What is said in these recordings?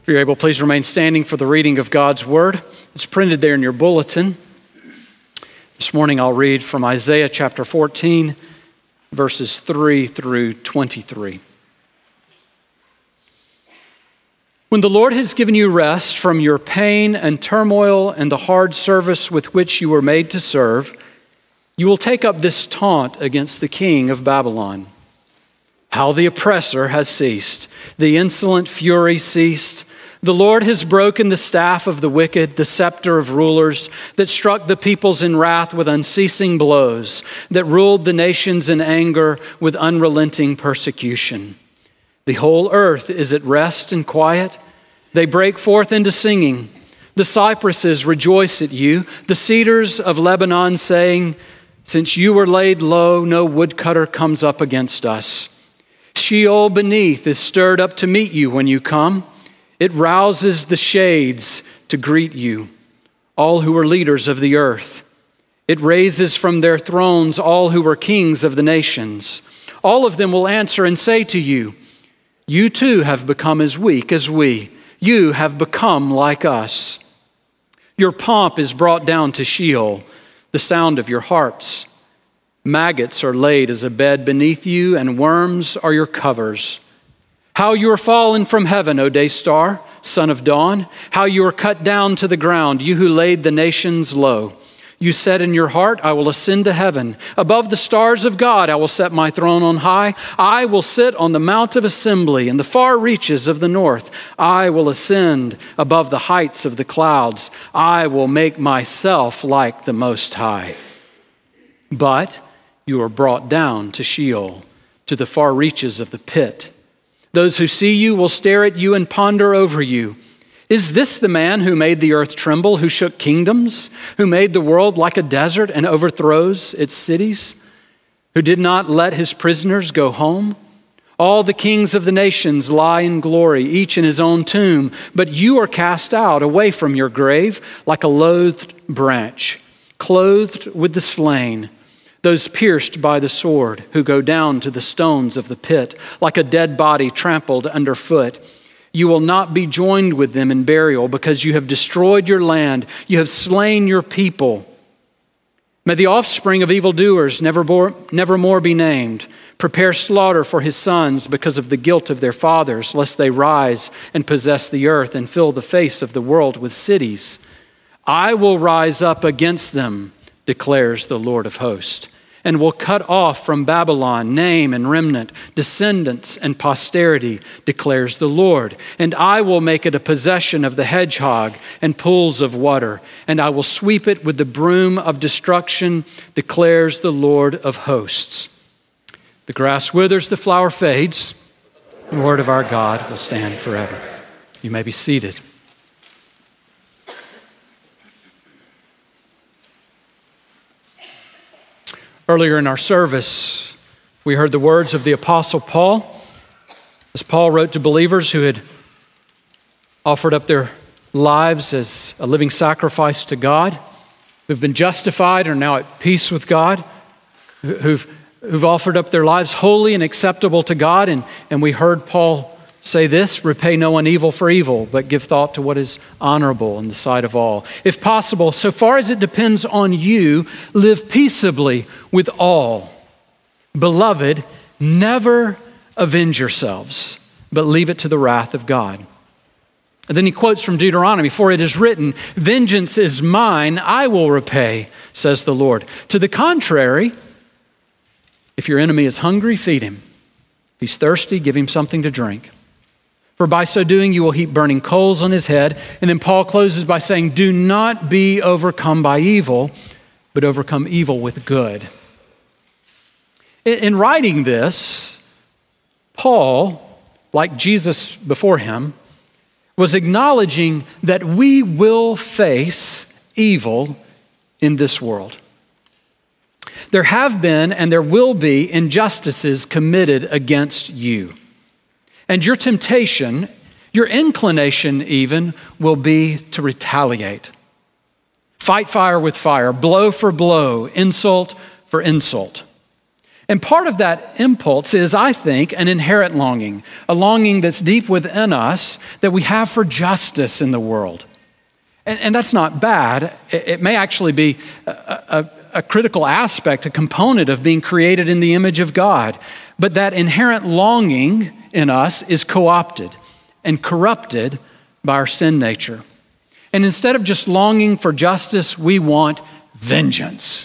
If you're able, please remain standing for the reading of God's Word. It's printed there in your bulletin. This morning I'll read from Isaiah chapter 14, verses 3 through 23. When the Lord has given you rest from your pain and turmoil and the hard service with which you were made to serve, you will take up this taunt against the king of Babylon. How the oppressor has ceased, the insolent fury ceased. The Lord has broken the staff of the wicked, the scepter of rulers, that struck the peoples in wrath with unceasing blows, that ruled the nations in anger with unrelenting persecution. The whole earth is at rest and quiet. They break forth into singing. The cypresses rejoice at you, the cedars of Lebanon saying, since you were laid low, no woodcutter comes up against us. Sheol beneath is stirred up to meet you when you come. It rouses the shades to greet you, all who are leaders of the earth. It raises from their thrones all who are kings of the nations. All of them will answer and say to you, you too have become as weak as we. You have become like us. Your pomp is brought down to Sheol, the sound of your harps. Maggots are laid as a bed beneath you, and worms are your covers. How you are fallen from heaven, O day star, son of dawn. How you are cut down to the ground, you who laid the nations low. You said in your heart, I will ascend to heaven. Above the stars of God, I will set my throne on high. I will sit on the mount of assembly in the far reaches of the north. I will ascend above the heights of the clouds. I will make myself like the Most High. But you are brought down to Sheol, to the far reaches of the pit. Those who see you will stare at you and ponder over you. Is this the man who made the earth tremble, who shook kingdoms, who made the world like a desert and overthrows its cities, who did not let his prisoners go home? All the kings of the nations lie in glory, each in his own tomb, but you are cast out away from your grave like a loathed branch, clothed with the slain, those pierced by the sword who go down to the stones of the pit, like a dead body trampled underfoot. You will not be joined with them in burial because you have destroyed your land. You have slain your people. May the offspring of evildoers never more be named. Prepare slaughter for his sons because of the guilt of their fathers, lest they rise and possess the earth and fill the face of the world with cities. I will rise up against them, declares the Lord of hosts, and will cut off from Babylon name and remnant, descendants and posterity, declares the Lord. And I will make it a possession of the hedgehog and pools of water, and I will sweep it with the broom of destruction, declares the Lord of hosts. The grass withers, the flower fades, the word of our God will stand forever. You may be seated. Earlier in our service, we heard the words of the Apostle Paul, as Paul wrote to believers who had offered up their lives as a living sacrifice to God, who've been justified and are now at peace with God, who've offered up their lives holy and acceptable to God. And we heard Paul say this, repay no one evil for evil, but give thought to what is honorable in the sight of all. If possible, so far as it depends on you, live peaceably with all. Beloved, never avenge yourselves, but leave it to the wrath of God. And then he quotes from Deuteronomy, for it is written, vengeance is mine, I will repay, says the Lord. To the contrary, if your enemy is hungry, feed him. If he's thirsty, give him something to drink. For by so doing, you will heap burning coals on his head. And then Paul closes by saying, do not be overcome by evil, but overcome evil with good. In writing this, Paul, like Jesus before him, was acknowledging that we will face evil in this world. There have been and there will be injustices committed against you. And your temptation, your inclination even, will be to retaliate. Fight fire with fire, blow for blow, insult for insult. And part of that impulse is, I think, an inherent longing, a longing that's deep within us that we have for justice in the world. And that's not bad. It may actually be a critical aspect, a component of being created in the image of God. But that inherent longing in us is co-opted and corrupted by our sin nature. And instead of just longing for justice, we want vengeance.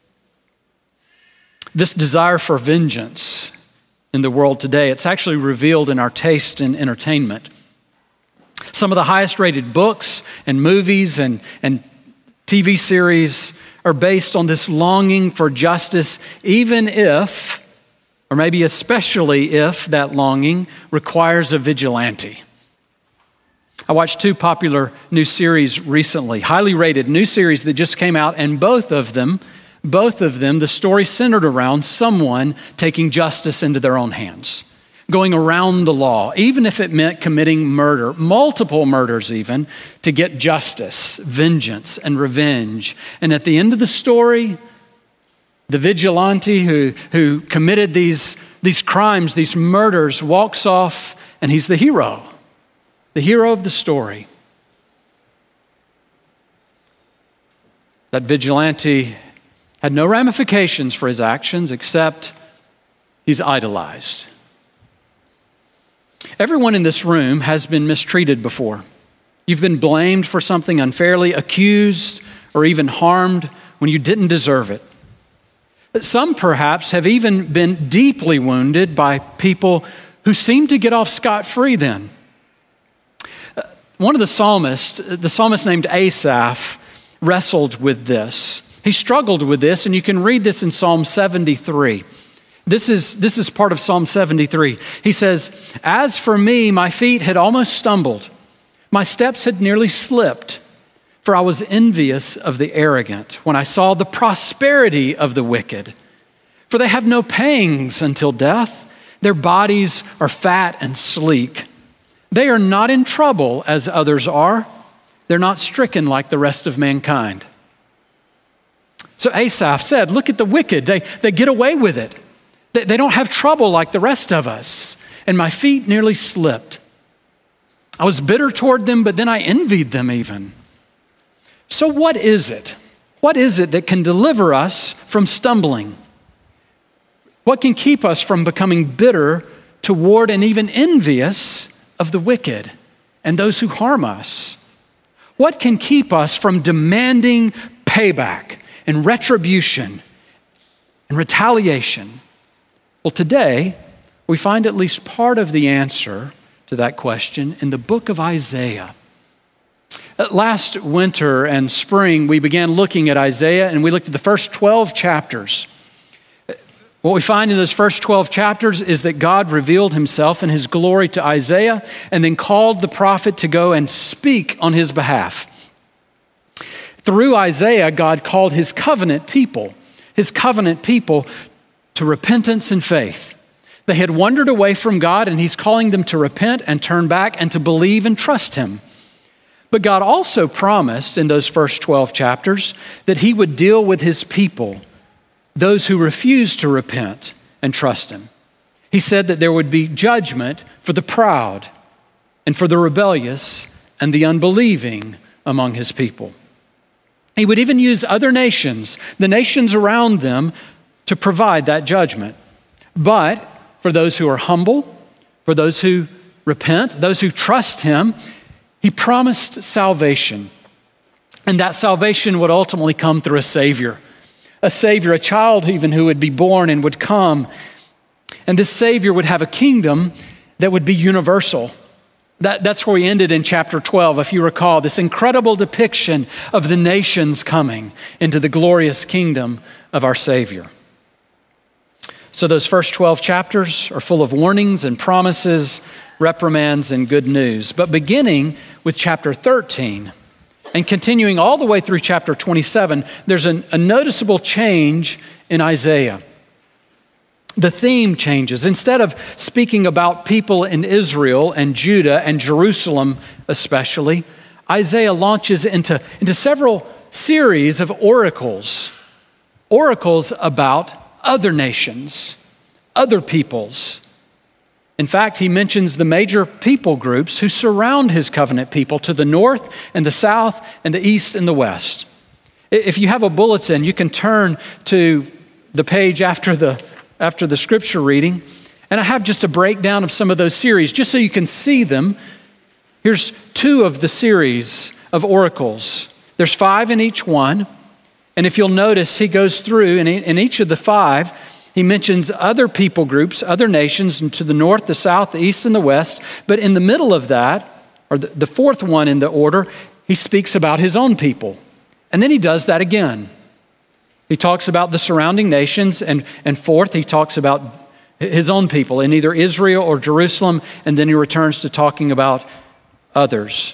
This desire for vengeance in the world today, it's actually revealed in our taste in entertainment. Some of the highest rated books and movies and TV series are based on this longing for justice, even if, or maybe especially if, that longing requires a vigilante. I watched two popular new series recently, highly rated new series that just came out, and both of them, the story centered around someone taking justice into their own hands, going around the law, even if it meant committing murder, multiple murders even, to get justice, vengeance, and revenge. And at the end of the story, the vigilante who committed these crimes, these murders, walks off, and he's the hero of the story. That vigilante had no ramifications for his actions except he's idolized. Everyone in this room has been mistreated before. You've been blamed for something unfairly, accused, or even harmed when you didn't deserve it. Some perhaps have even been deeply wounded by people who seem to get off scot-free then. One of the psalmist named Asaph, wrestled with this. He struggled with this, and you can read this in Psalm 73. This is part of Psalm 73. He says, "As for me, my feet had almost stumbled. My steps had nearly slipped, for I was envious of the arrogant when I saw the prosperity of the wicked. For they have no pangs until death. Their bodies are fat and sleek. They are not in trouble as others are. They're not stricken like the rest of mankind." So Asaph said, look at the wicked. They get away with it. They don't have trouble like the rest of us. And my feet nearly slipped. I was bitter toward them, but then I envied them even. So what is it? What is it that can deliver us from stumbling? What can keep us from becoming bitter toward and even envious of the wicked and those who harm us? What can keep us from demanding payback and retribution and retaliation? Well, today we find at least part of the answer to that question in the book of Isaiah. Last winter and spring, we began looking at Isaiah, and we looked at the first 12 chapters. What we find in those first 12 chapters is that God revealed himself and his glory to Isaiah and then called the prophet to go and speak on his behalf. Through Isaiah, God called his covenant people to repentance and faith. They had wandered away from God, and he's calling them to repent and turn back and to believe and trust him. But God also promised in those first 12 chapters that he would deal with his people, those who refuse to repent and trust him. He said that there would be judgment for the proud and for the rebellious and the unbelieving among his people. He would even use other nations, the nations around them, to provide that judgment. But for those who are humble, for those who repent, those who trust him, he promised salvation. And that salvation would ultimately come through a Savior, a child even who would be born and would come. And this Savior would have a kingdom that would be universal. That's where we ended in chapter 12, if you recall, this incredible depiction of the nations coming into the glorious kingdom of our Savior. So those first 12 chapters are full of warnings and promises, reprimands, and good news. But beginning with chapter 13 and continuing all the way through chapter 27, there's a noticeable change in Isaiah. The theme changes. Instead of speaking about people in Israel and Judah and Jerusalem especially, Isaiah launches into several series of oracles about other nations, other peoples. In fact, he mentions the major people groups who surround his covenant people to the north and the south and the east and the west. If you have a bulletin, you can turn to the page after the scripture reading, and I have just a breakdown of some of those series, just so you can see them. Here's 2 of the series of oracles. There's 5 in each one, and if you'll notice, he goes through, and in each of the 5, he mentions other people groups, other nations, and to the north, the south, the east, and the west. But in the middle of that, or the 4th one in the order, he speaks about his own people. And then he does that again. He talks about the surrounding nations, and 4th, he talks about his own people in either Israel or Jerusalem, and then he returns to talking about others.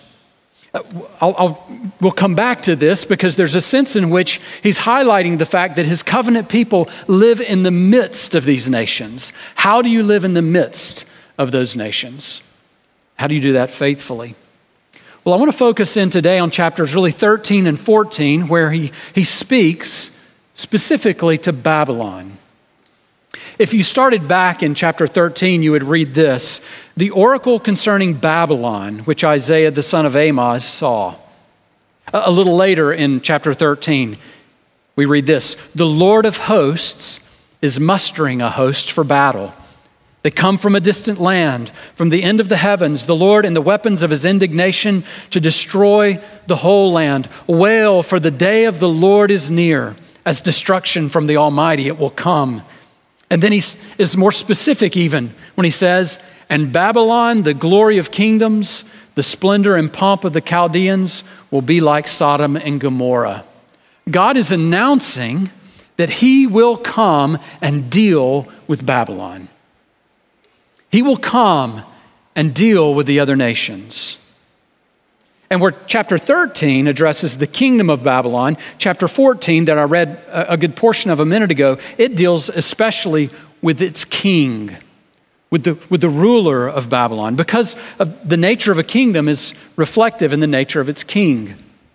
We'll come back to this because there's a sense in which he's highlighting the fact that his covenant people live in the midst of these nations. How do you live in the midst of those nations? How do you do that faithfully? Well, I want to focus in today on chapters really 13 and 14, where he speaks specifically to Babylon. If you started back in chapter 13, you would read this: the oracle concerning Babylon, which Isaiah the son of Amoz saw. A little later in chapter 13, we read this: the Lord of hosts is mustering a host for battle. They come from a distant land, from the end of the heavens, the Lord and the weapons of his indignation to destroy the whole land. Wail, for the day of the Lord is near. As destruction from the Almighty it will come. And then he is more specific even when he says, and Babylon, the glory of kingdoms, the splendor and pomp of the Chaldeans, will be like Sodom and Gomorrah. God is announcing that he will come and deal with Babylon. He will come and deal with the other nations. And where chapter 13 addresses the kingdom of Babylon, chapter 14 that I read a good portion of a minute ago, it deals especially with its king, with the ruler of Babylon, because of the nature of a kingdom is reflective in the nature of its king.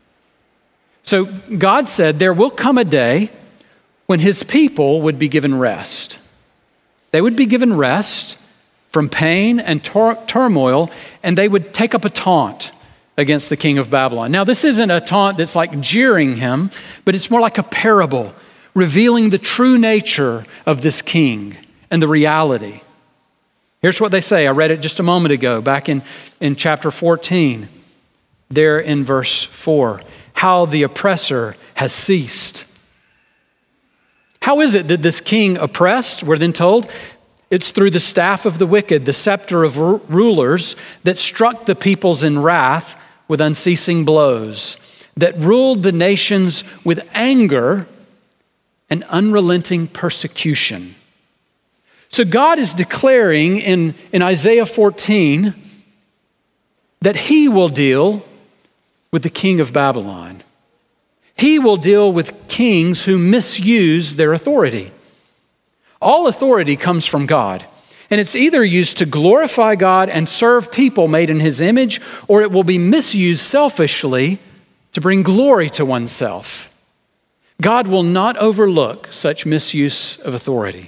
So God said there will come a day when his people would be given rest. They would be given rest from pain and turmoil, and they would take up a taunt against the king of Babylon. Now, this isn't a taunt that's like jeering him, but it's more like a parable, revealing the true nature of this king and the reality. Here's what they say. I read it just a moment ago, back in chapter 14, there in verse 4, how the oppressor has ceased. How is it that this king oppressed? We're then told it's through the staff of the wicked, the scepter of rulers that struck the peoples in wrath with unceasing blows, that ruled the nations with anger and unrelenting persecution. So God is declaring in Isaiah 14 that he will deal with the king of Babylon. He will deal with kings who misuse their authority. All authority comes from God, and it's either used to glorify God and serve people made in his image, or it will be misused selfishly to bring glory to oneself. God will not overlook such misuse of authority.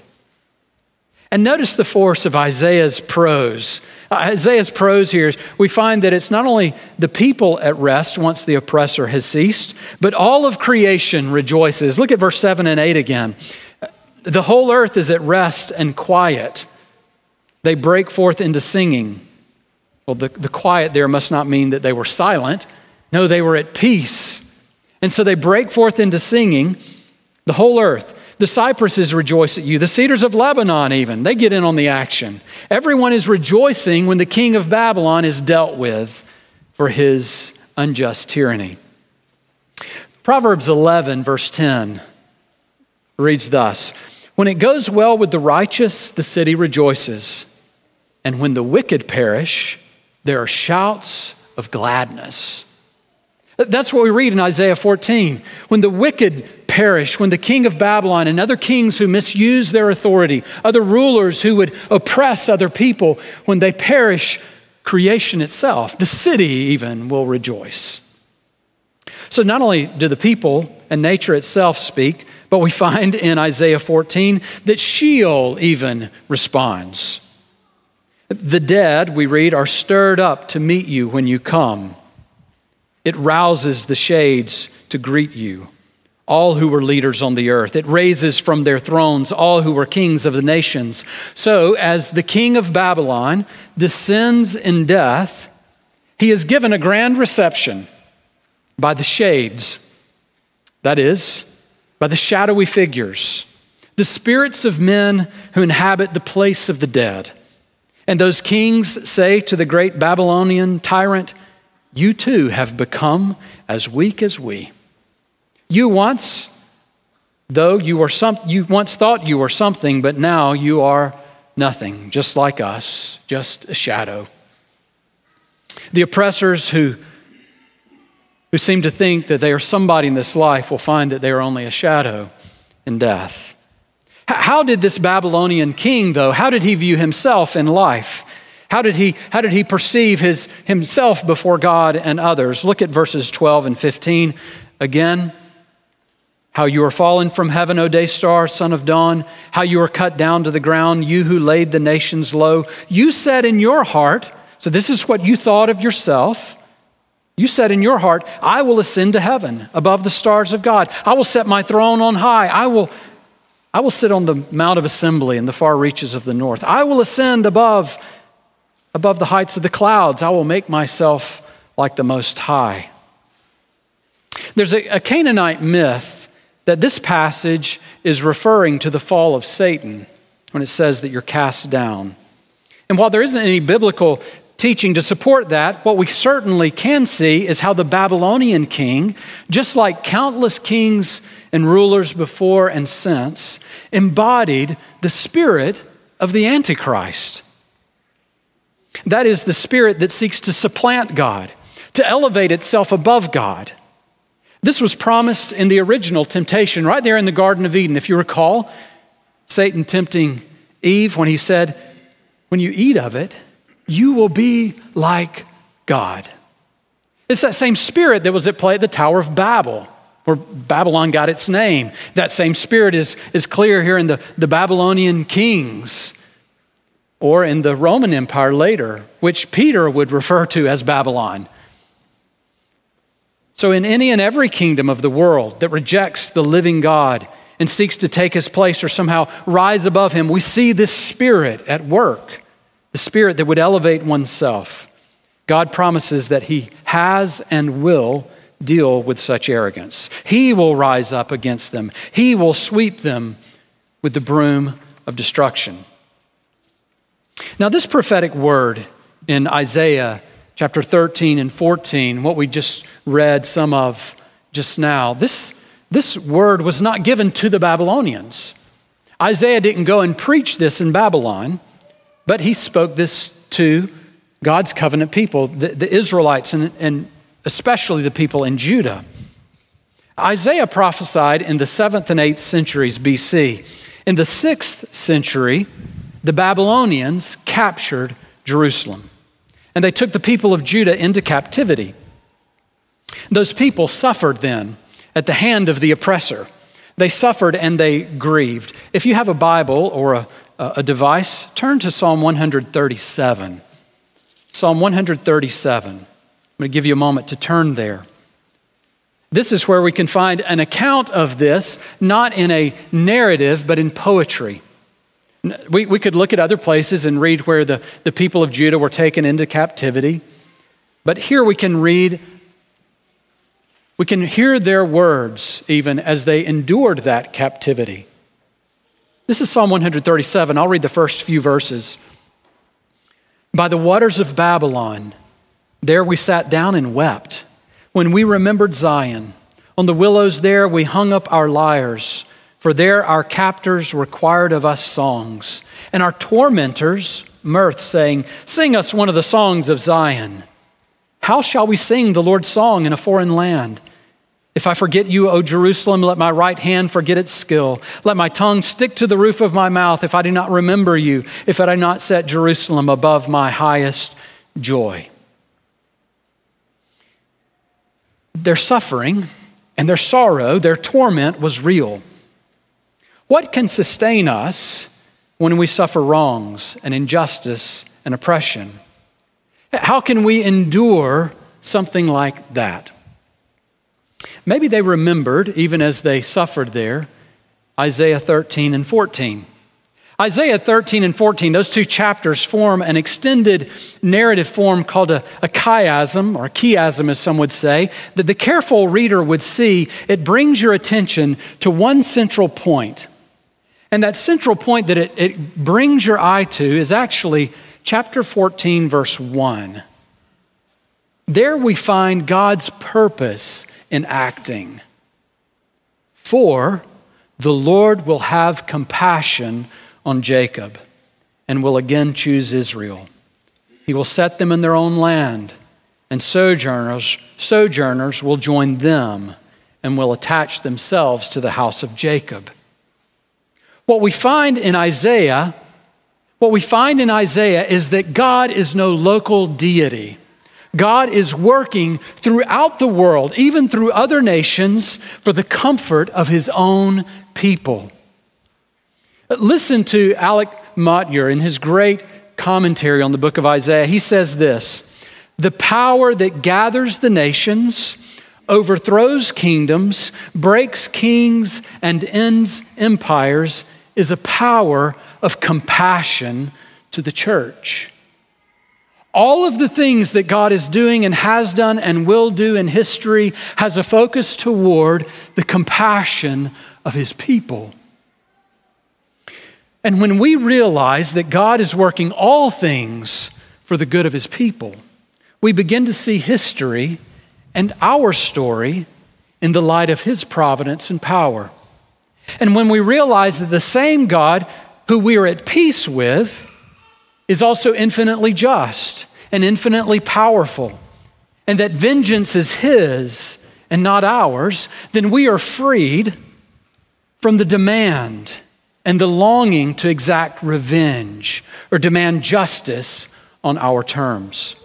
And notice the force of Isaiah's prose. Isaiah's prose here, we find that it's not only the people at rest once the oppressor has ceased, but all of creation rejoices. Look at verse 7 and 8 again. The whole earth is at rest and quiet. They break forth into singing. Well, the quiet there must not mean that they were silent. No, they were at peace. And so they break forth into singing, the whole earth. The cypresses rejoice at you. The cedars of Lebanon even, they get in on the action. Everyone is rejoicing when the king of Babylon is dealt with for his unjust tyranny. Proverbs 11, verse 10 reads thus: when it goes well with the righteous, the city rejoices. And when the wicked perish, there are shouts of gladness. That's what we read in Isaiah 14. When the wicked perish, when the king of Babylon and other kings who misuse their authority, other rulers who would oppress other people, when they perish, creation itself, the city even, will rejoice. So not only do the people and nature itself speak, But we find in Isaiah 14 that Sheol even responds. The dead, we read, are stirred up to meet you when you come. It rouses the shades to greet you, all who were leaders on the earth. It raises from their thrones all who were kings of the nations. So as the king of Babylon descends in death, he is given a grand reception by the shades, that is, by the shadowy figures, the spirits of men who inhabit the place of the dead. And those kings say to the great Babylonian tyrant, "You too have become as weak as we. You once thought you were something, but now you are nothing, just like us, just a shadow." The oppressors who seem to think that they are somebody in this life will find that they are only a shadow in death. How did this Babylonian king, though, how did he view himself in life? How did he perceive himself before God and others? Look at verses 12 and 15 again. "How you are fallen from heaven, O day star, son of dawn. How you are cut down to the ground, you who laid the nations low. You said in your heart," so this is what you thought of yourself. "You said in your heart, I will ascend to heaven above the stars of God. I will set my throne on high. I will sit on the Mount of Assembly in the far reaches of the north. I will ascend above the heights of the clouds. I will make myself like the Most High." There's a Canaanite myth that this passage is referring to the fall of Satan when it says that you're cast down. And while there isn't any biblical teaching to support that, what we certainly can see is how the Babylonian king, just like countless kings and rulers before and since, embodied the spirit of the Antichrist. That is the spirit that seeks to supplant God, to elevate itself above God. This was promised in the original temptation right there in the Garden of Eden. If you recall, Satan tempting Eve when he said, "When you eat of it, you will be like God." It's that same spirit that was at play at the Tower of Babel, where Babylon got its name. That same spirit is clear here in the Babylonian kings, or in the Roman Empire later, which Peter would refer to as Babylon. So in any and every kingdom of the world that rejects the living God and seeks to take his place or somehow rise above him, we see this spirit at work, the spirit that would elevate oneself. God promises that he has and will deal with such arrogance. He will rise up against them. He will sweep them with the broom of destruction. Now, this prophetic word in Isaiah chapter 13 and 14, what we just read some of just now, this word was not given to the Babylonians. Isaiah didn't go and preach this in Babylon, but he spoke this to God's covenant people, the Israelites, and especially the people in Judah. Isaiah prophesied in the 7th and 8th centuries BC. In the 6th century, the Babylonians captured Jerusalem, and they took the people of Judah into captivity. Those people suffered then at the hand of the oppressor. They suffered and they grieved. If you have a Bible or a device, turn to Psalm 137. Psalm 137. I'm going to give you a moment to turn there. This is where we can find an account of this, not in a narrative, but in poetry. We could look at other places and read where the people of Judah were taken into captivity. But here we can hear their words even as they endured that captivity. This is Psalm 137. I'll read the first few verses. "By the waters of Babylon, there we sat down and wept when we remembered Zion. On the willows there we hung up our lyres, for there our captors required of us songs, and our tormentors mirth, saying, 'Sing us one of the songs of Zion.' How shall we sing the Lord's song in a foreign land? If I forget you, O Jerusalem, let my right hand forget its skill. Let my tongue stick to the roof of my mouth if I do not remember you, if I do not set Jerusalem above my highest joy." Their suffering and their sorrow, their torment was real. What can sustain us when we suffer wrongs and injustice and oppression? How can we endure something like that? Maybe they remembered, even as they suffered there, Isaiah 13 and 14. Isaiah 13 and 14, those two chapters form an extended narrative form called a chiasm, or a chiasm as some would say, that the careful reader would see. It brings your attention to one central point. And that central point that it brings your eye to is actually chapter 14, verse 1. There we find God's purpose in acting. For the Lord will have compassion on Jacob and will again choose Israel. He will set them in their own land, and sojourners will join them and will attach themselves to the house of Jacob. What we find in Isaiah is that God is no local deity. God is working throughout the world, even through other nations, for the comfort of his own people. Listen to Alec Motyer in his great commentary on the book of Isaiah. He says this: "The power that gathers the nations, overthrows kingdoms, breaks kings, and ends empires is a power of compassion to the church." All of the things that God is doing and has done and will do in history has a focus toward the compassion of his people. And when we realize that God is working all things for the good of his people, we begin to see history and our story in the light of his providence and power. And when we realize that the same God who we are at peace with is also infinitely just and infinitely powerful, and that vengeance is his and not ours, then we are freed from the demand and the longing to exact revenge or demand justice on our terms.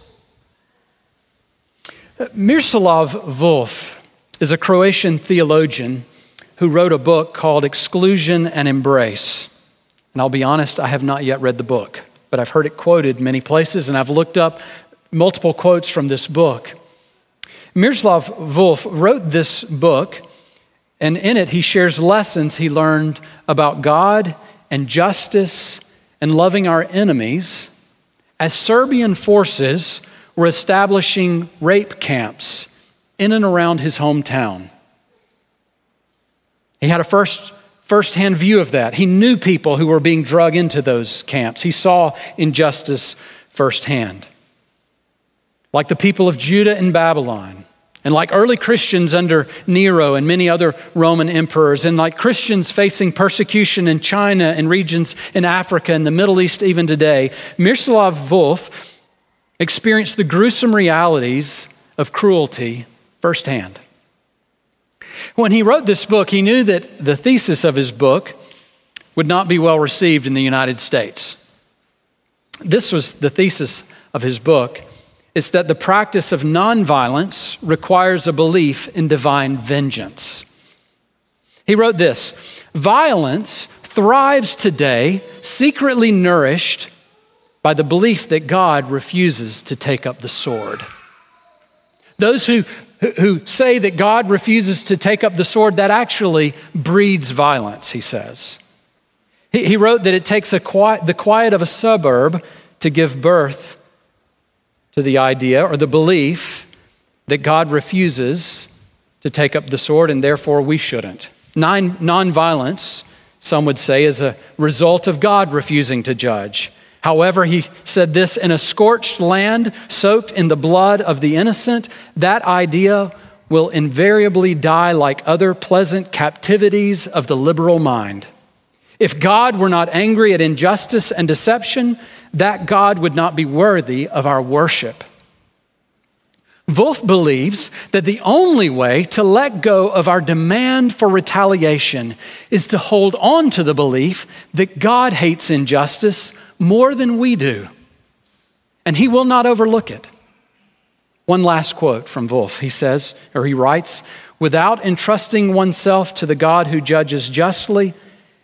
Miroslav Volf is a Croatian theologian who wrote a book called Exclusion and Embrace. And I'll be honest, I have not yet read the book, but I've heard it quoted many places, and I've looked up multiple quotes from this book. Miroslav Volf wrote this book, and in it he shares lessons he learned about God and justice and loving our enemies as Serbian forces were establishing rape camps in and around his hometown. He had a first-hand view of that. He knew people who were being dragged into those camps. He saw injustice firsthand. Like the people of Judah and Babylon, and like early Christians under Nero and many other Roman emperors, and like Christians facing persecution in China and regions in Africa and the Middle East even today, Miroslav Volf experienced the gruesome realities of cruelty firsthand. When he wrote this book, he knew that the thesis of his book would not be well received in the United States. This was the thesis of his book. It's that the practice of nonviolence requires a belief in divine vengeance. He wrote this: "Violence thrives today, secretly nourished by the belief that God refuses to take up the sword." Those who say that God refuses to take up the sword, that actually breeds violence, he says. He wrote that it takes the quiet of a suburb to give birth to the idea or the belief that God refuses to take up the sword and therefore we shouldn't. Nonviolence, some would say, is a result of God refusing to judge. However, he said this: in a scorched land soaked in the blood of the innocent, that idea will invariably die like other pleasant captivities of the liberal mind. If God were not angry at injustice and deception, that God would not be worthy of our worship. Volf believes that the only way to let go of our demand for retaliation is to hold on to the belief that God hates injustice more than we do, and he will not overlook it. One last quote from Volf. He writes, "Without entrusting oneself to the God who judges justly,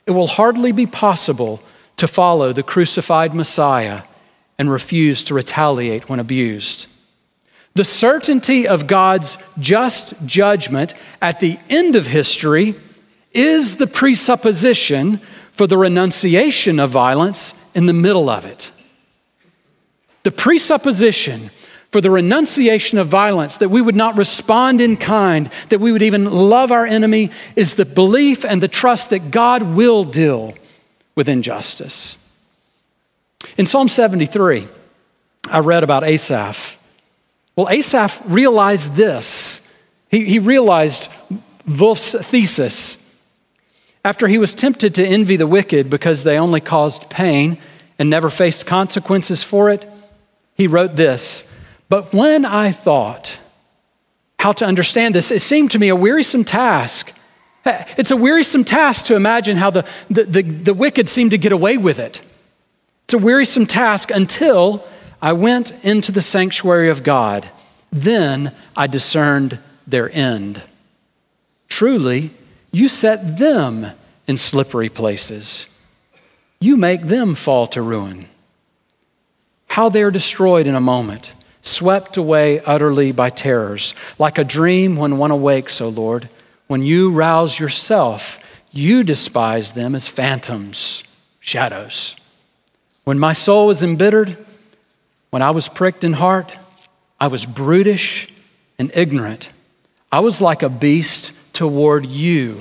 it will hardly be possible to follow the crucified Messiah and refuse to retaliate when abused. The certainty of God's just judgment at the end of history is the presupposition for the renunciation of violence in the middle of it. The presupposition for the renunciation of violence, that we would not respond in kind, that we would even love our enemy, is the belief and the trust that God will deal with injustice. In Psalm 73, I read about Asaph. Well, Asaph realized this. He realized Wolf's thesis. After he was tempted to envy the wicked because they only caused pain and never faced consequences for it, he wrote this: "But when I thought how to understand this, it seemed to me a wearisome task." It's a wearisome task to imagine how the wicked seem to get away with it. It's a wearisome task until I went into the sanctuary of God. Then I discerned their end. Truly, you set them in slippery places. You make them fall to ruin. How they are destroyed in a moment, swept away utterly by terrors, like a dream when one awakes, O Lord. When you rouse yourself, you despise them as phantoms, shadows. When my soul was embittered, when I was pricked in heart, I was brutish and ignorant. I was like a beast toward you.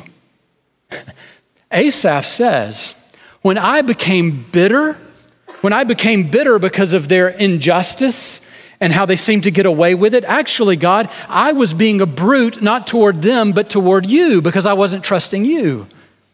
Asaph says, when I became bitter because of their injustice and how they seemed to get away with it, actually, God, I was being a brute, not toward them, but toward you, because I wasn't trusting you.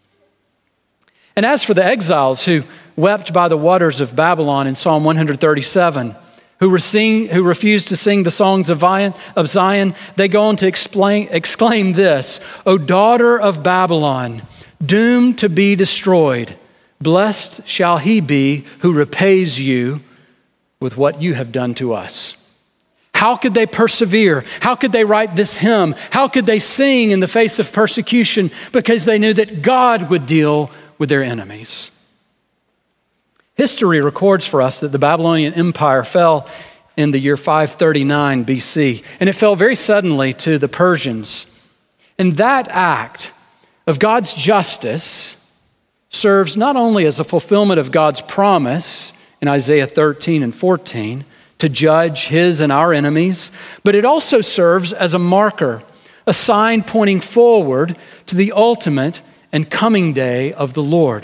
And as for the exiles who wept by the waters of Babylon in Psalm 137, who refused to sing the songs of Zion, they go on to exclaim this: "O daughter of Babylon, doomed to be destroyed, blessed shall he be who repays you with what you have done to us." How could they persevere? How could they write this hymn? How could they sing in the face of persecution? Because they knew that God would deal with their enemies. History records for us that the Babylonian Empire fell in the year 539 BC, and it fell very suddenly to the Persians. And that act of God's justice serves not only as a fulfillment of God's promise in Isaiah 13 and 14 to judge his and our enemies, but it also serves as a marker, a sign pointing forward to the ultimate and coming day of the Lord.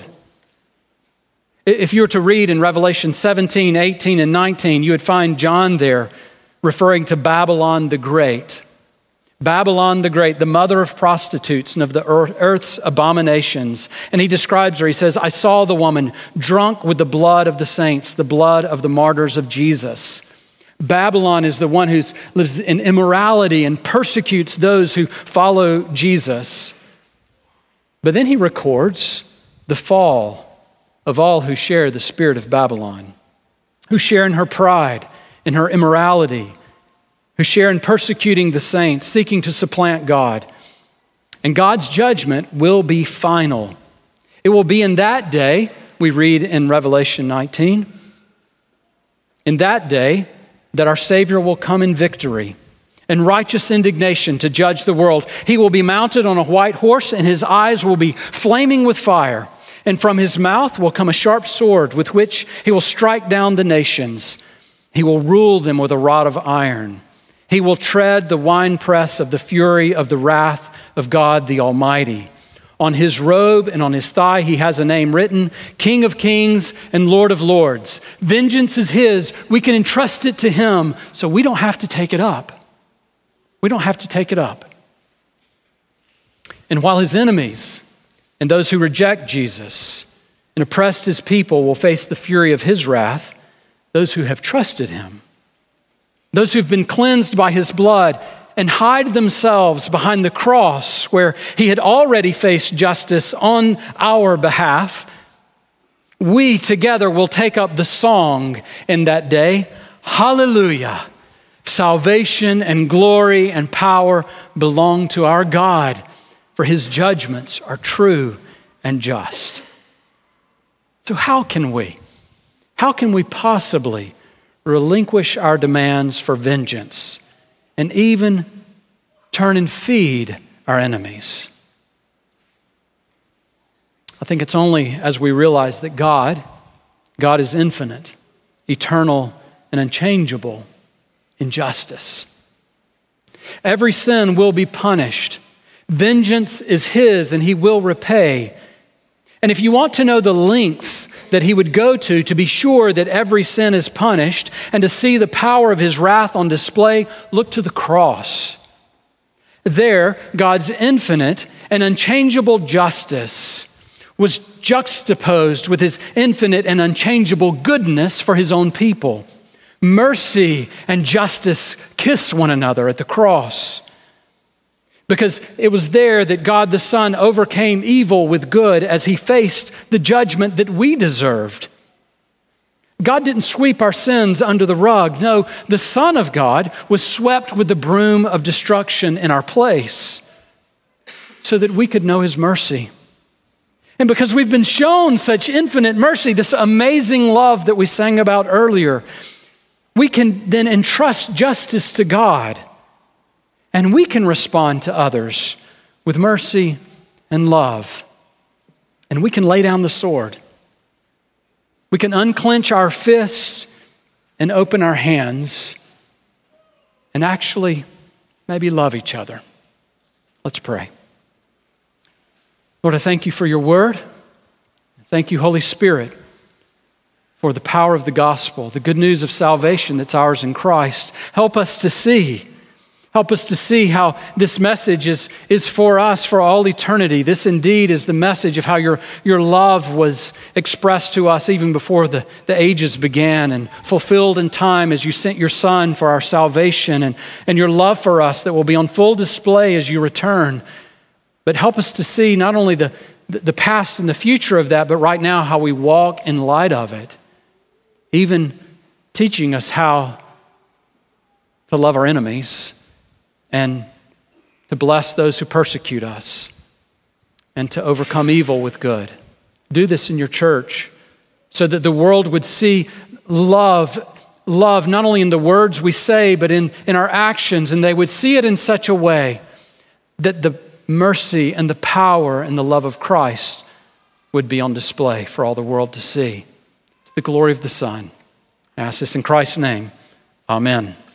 If you were to read in Revelation 17, 18, and 19, you would find John there referring to Babylon the Great. Babylon the Great, the mother of prostitutes and of the earth's abominations. And he describes her, he says, "I saw the woman drunk with the blood of the saints, the blood of the martyrs of Jesus." Babylon is the one who lives in immorality and persecutes those who follow Jesus. But then he records the fall of all who share the spirit of Babylon, who share in her pride, in her immorality, who share in persecuting the saints, seeking to supplant God. And God's judgment will be final. It will be in that day, we read in Revelation 19, in that day that our Savior will come in victory and righteous indignation to judge the world. He will be mounted on a white horse, and his eyes will be flaming with fire. And from his mouth will come a sharp sword with which he will strike down the nations. He will rule them with a rod of iron. He will tread the winepress of the fury of the wrath of God the Almighty. On his robe and on his thigh he has a name written, King of Kings and Lord of Lords. Vengeance is his. We can entrust it to him, so we don't have to take it up. We don't have to take it up. And while his enemies and those who reject Jesus and oppressed his people will face the fury of his wrath, those who have trusted him, those who've been cleansed by his blood and hide themselves behind the cross where he had already faced justice on our behalf, we together will take up the song in that day, hallelujah. Salvation and glory and power belong to our God, for his judgments are true and just. So how can we possibly relinquish our demands for vengeance and even turn and feed our enemies? I think it's only as we realize that God is infinite, eternal, and unchangeable in justice. Every sin will be punished. Vengeance is His, and He will repay. And if you want to know the lengths that He would go to be sure that every sin is punished and to see the power of His wrath on display, look to the cross. There, God's infinite and unchangeable justice was juxtaposed with His infinite and unchangeable goodness for His own people. Mercy and justice kiss one another at the cross. Because it was there that God the Son overcame evil with good as He faced the judgment that we deserved. God didn't sweep our sins under the rug. No, the Son of God was swept with the broom of destruction in our place so that we could know His mercy. And because we've been shown such infinite mercy, this amazing love that we sang about earlier, we can then entrust justice to God, and we can respond to others with mercy and love. And we can lay down the sword. We can unclench our fists and open our hands and actually maybe love each other. Let's pray. Lord, I thank You for Your word. Thank You, Holy Spirit, for the power of the gospel, the good news of salvation that's ours in Christ. Help us to see how this message is for us for all eternity. This indeed is the message of how your love was expressed to us even before the ages began and fulfilled in time as You sent Your Son for our salvation, and Your love for us that will be on full display as You return. But help us to see not only the past and the future of that, but right now how we walk in light of it. Even teaching us how to love our enemies and to bless those who persecute us and to overcome evil with good. Do this in Your church so that the world would see love not only in the words we say, but in our actions, and they would see it in such a way that the mercy and the power and the love of Christ would be on display for all the world to see. To the glory of the Son. I ask this in Christ's name. Amen.